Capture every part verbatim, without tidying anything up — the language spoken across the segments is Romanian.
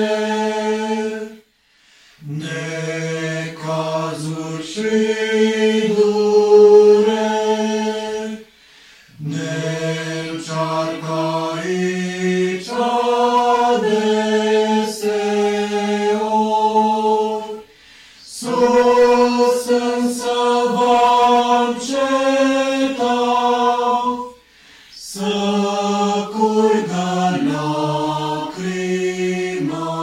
necazuri și dureri ne-ncearcă aici adeseori. Sus însă va înceta să curgă lacrima.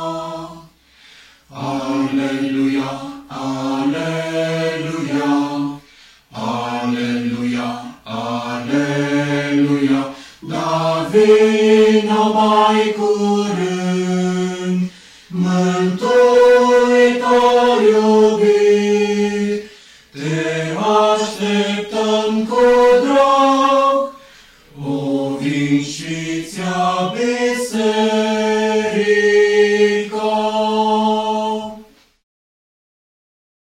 Aleluia, aleluia, aleluia, aleluia. Da vină mai curând, Mântuitor iubit, te așteptăm cu drag, o vin și ți-a biserică.